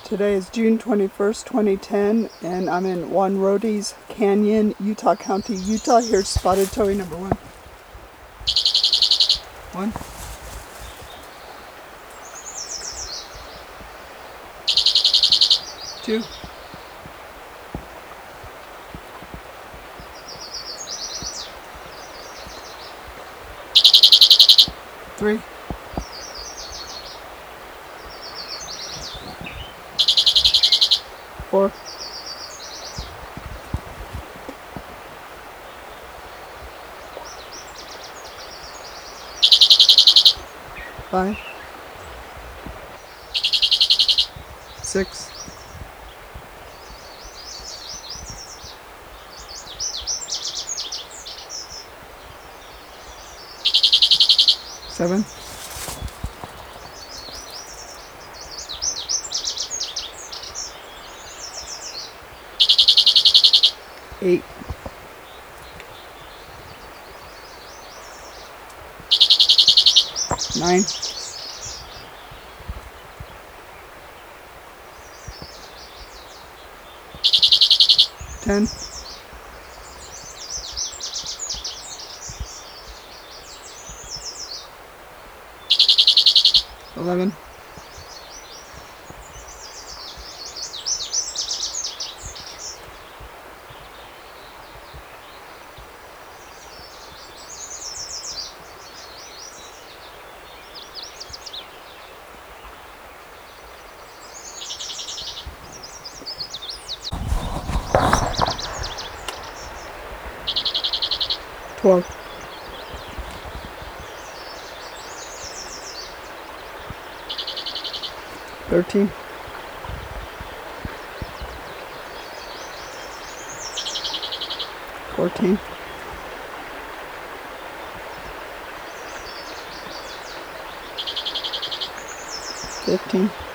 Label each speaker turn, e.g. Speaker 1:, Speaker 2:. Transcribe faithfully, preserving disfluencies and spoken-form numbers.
Speaker 1: Today is June twenty-first, twenty ten, and I'm in Juan Rhodey's Canyon, Utah County, Utah. Here's spotted towhee number one. One. Two. Three. Four. Five. Six. Seven. Eight. Nine. Ten. Eleven. Twelve. Thirteen. Fourteen. Fifteen.